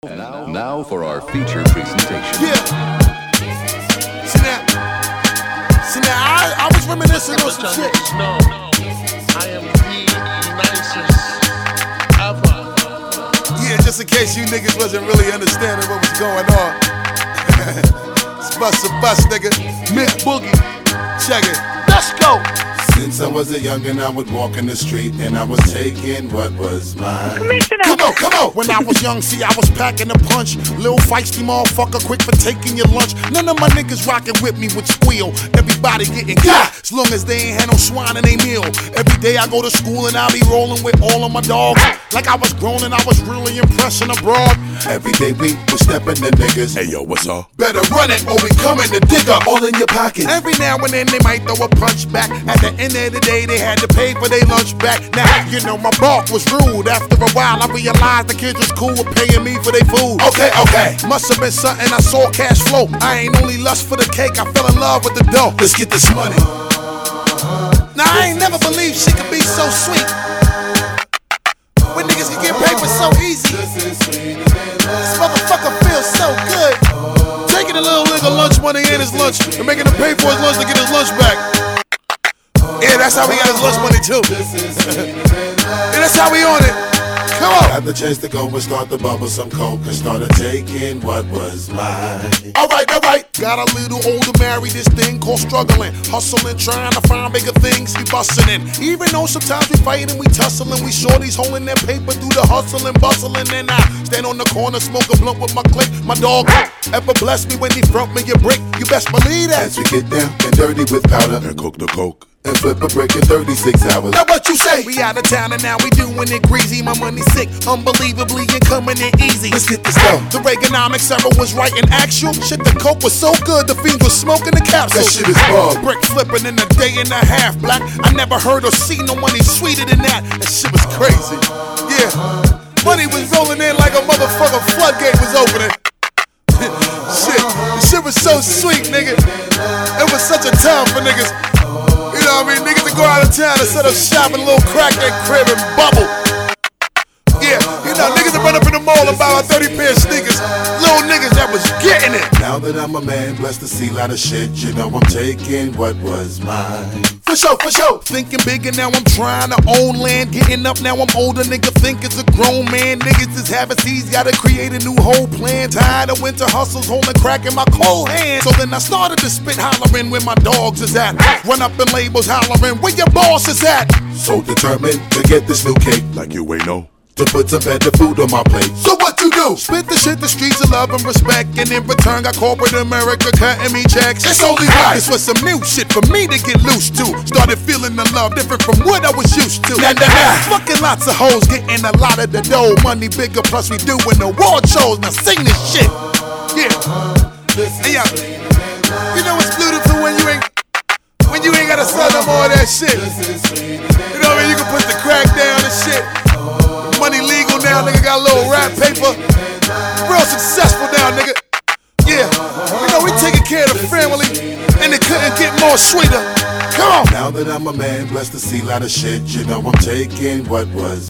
Now for our feature presentation. Yeah. See now, I was reminiscing on some shit. No, I am the nicest ever. Yeah, just in case you niggas wasn't really understanding what was going on. It's bust a bust, nigga. Mick Boogie. Check it. Let's go. Since I was a youngin', I would walk in the street and I was taking what was mine. Come on, come on. When I was young, see, I was packing a punch. Little feisty motherfucker, quick for taking your lunch. None of my niggas rockin' with me with squeal. Everybody getting got, as long as they ain't had no swine in they meal. Every day I go to school and I be rolling with all of my dogs. Like I was grown and I was really impressing abroad. Every day we was stepping the niggas. Hey yo, what's up? Better run it or we coming to dig up all in your pockets. Every now and then they might throw a punch back. At the end of the day, they had to pay for their lunch back. Now, you know, my bark was rude. After a while, I realized the kids was cool with paying me for their food. Okay. Must have been something I saw cash flow. I ain't only lust for the cake, I fell in love with the dough. Let's get this money. Now, I ain't never believed shit could be so sweet. When niggas can get paper so easy. This motherfucker feels so good. Taking a little nigga lunch money in his lunch and making him pay for his lunch to get his lunch back. Yeah, that's how we got his lunch money too. Yeah, that's how we on it. Come on. Had the chance to go and start the bubble some coke and started taking what was mine. Alright. Got a little older, married this thing called struggling. Hustling, trying to find bigger things, we bustin' in. Even though sometimes we fightin', we tusslin', we shorties holding their paper through the hustlin', bustlin'. And I stand on the corner, smoke a blunt with my clique. My dog ever bless me when he front me a brick. You best believe that. As we get down and dirty with powder and coke the coke and flip a brick in 36 hours. Now what you say? We out of town and now we doing it greasy. My money sick, unbelievably and coming in easy. Let's get this down. The Reaganomics era was right and actual. Shit, the coke was so good, the fiends was smoking the capsule. That shit is bug. Brick flipping in a day and a half, black. I never heard or seen no money sweeter than that. That shit was crazy. Yeah, money was rolling in like a motherfucking floodgate was opening. Shit was so sweet, nigga. It was such a time for niggas. You know what I mean? Niggas to go out of town and set up shop in a little crack that crib and bubble. Yeah, you know, niggas that run up in the mall and buy a 30 pair of sneakers. Little niggas that was getting it. Now that I'm a man, blessed to see a lot of shit, you know I'm taking what was mine. For sure. Thinking bigger now, I'm trying to own land. Getting up now, I'm older, nigga think it's a grown man. Niggas is having seeds, gotta create a new whole plan. Tired of winter hustles, holding crack in my cold hands. So then I started to spit hollering where my dogs is at. Run up in labels hollering where your boss is at. So determined to get this new cake, like you ain't know, to put some better food on my plate. So what you do? Spit the shit, the streets of love and respect. And in return got corporate America cutting me checks. It's only right. This was some new shit for me to get loose to. Started feeling the love different from what I was used to. Nah. Fucking lots of hoes, getting a lot of the dough. Money bigger, plus we doing award shows. Now sing this shit. Yeah. Hey, yo. You know what's beautiful when you ain't gotta sell no more of that shit. You know what I mean? You can put the crack down and shit. Money legal now, nigga, got a little rap paper. Real successful now, nigga. Yeah, you know, we taking care of the family, and it couldn't get more sweeter. Come on. Now that I'm a man, blessed to see a lot of shit, you know I'm taking what was